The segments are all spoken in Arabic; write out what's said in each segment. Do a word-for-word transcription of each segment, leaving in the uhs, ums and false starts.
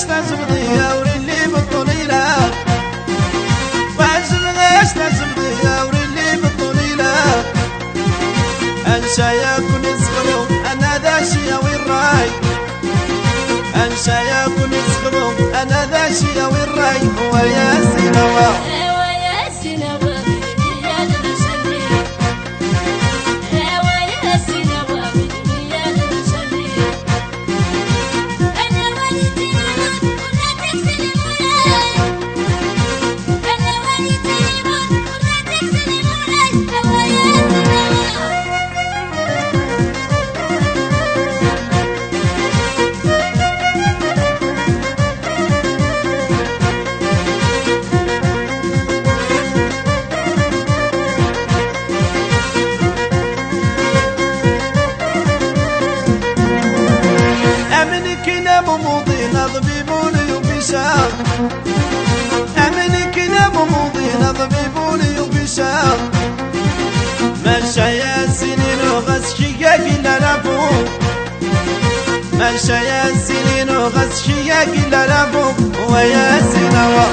لازم ضيا وريلي بالطليلة وعزمغاش لازم ضيا وريلي بالطليلة انسى يكون يصغروا انا ذا شيا والراي انسى يكون يصغروا انا ذا شيا والراي ويا سينوا مضينا ضبيبولي وبيشاق أمني كنا مضينا ضبيبولي وبيشاق مشى يا سنين وغسشيا كلا لابوك مشى يا سنين وغسشيا كلا لابوك ويا سنوا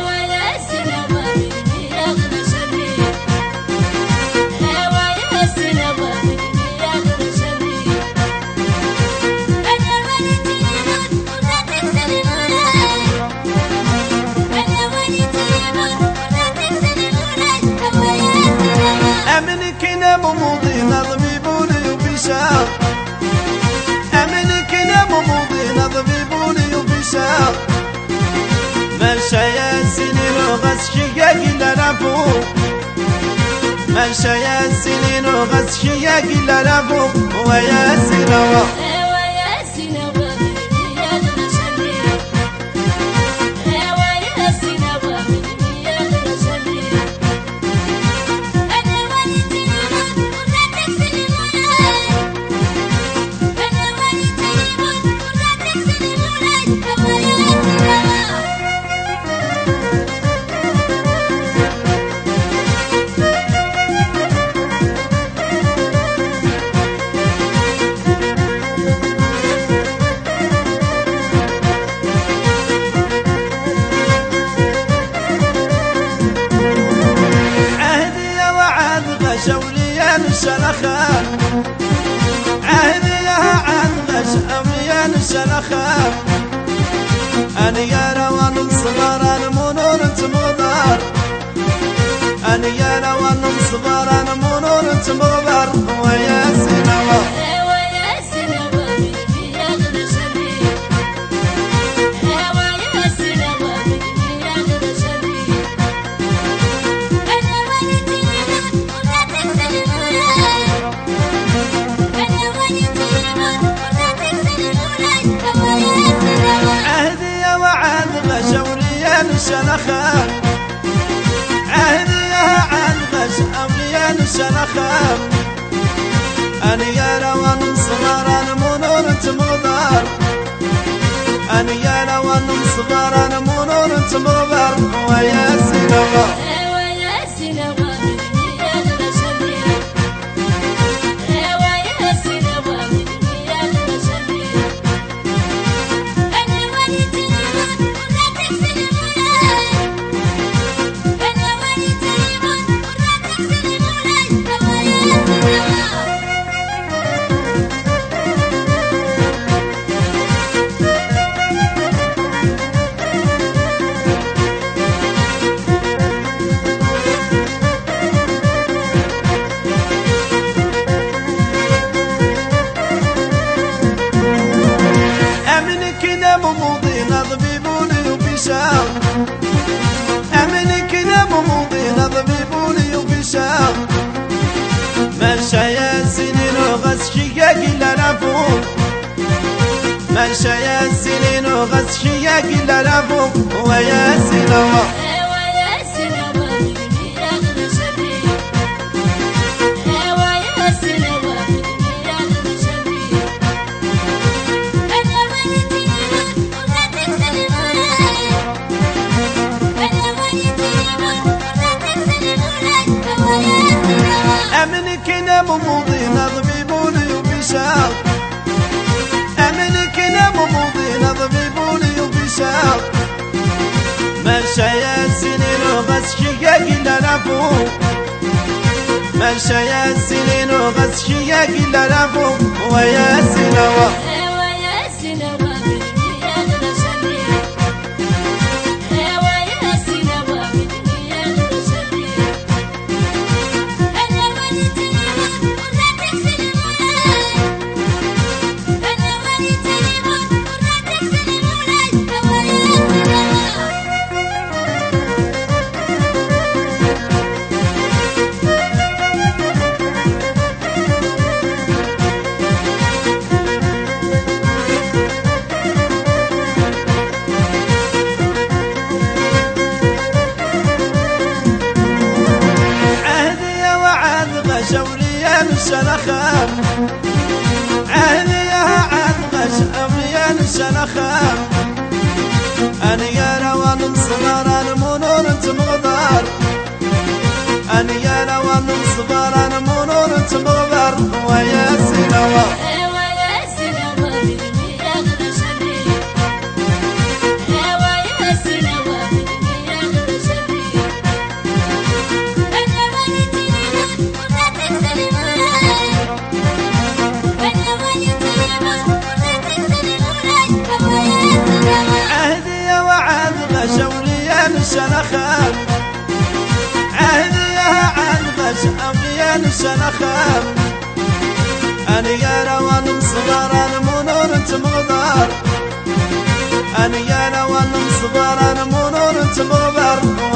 مضينا ضبيبولي وبيشاق أمني كنا مضينا ضبيبولي وبيشاق مشى يا سنين وغسشيا كلا لابوك مشى يا سنين وغسشيا كلا لابوك ويا سنوا شوليان الشلخة عهديها عن غش أميان الشلخة أنا يا روان صغار أنا منور تمغدار أنا يا روان صغار أنا منور تمغدار ويا سنوا شوليان الشلخة عهديها عن غش أميان الشلخة أنا يا روان صغار أنا منور تمغدار أنا يا روان صغار أنا منور تمغدار ويا سنوا مضينا ضبيبولي وبيشاق أمني كنا مضينا ضبيبولي وبيشاق مشى يا سنين وغسشيا كلا لابوك مشى يا سنين وغسشيا كلا لابوك ويا سنوا أمني كنا مضينا ضبيبولي وبيشاق أمني كنا مضينا ضبيبولي وبيشاق تشاق مشى يا سنين وغسكي قل لفو مشى يا سنين وغسكي قل لفو ويا سنوا شوليان الشنخام عهديها عدغش أوليان الشنخام أنا يا روان صغار أنا منور أنت مغدار أنا يا روان صغار أنا منور أنت مغدار ويا سنوا شوليان الشنخام عهديها عنغش أوليان الشنخام أنا يا روان صغار أنا منور أنت مغدار أنا يا روان صغار أنا منور أنت مغدار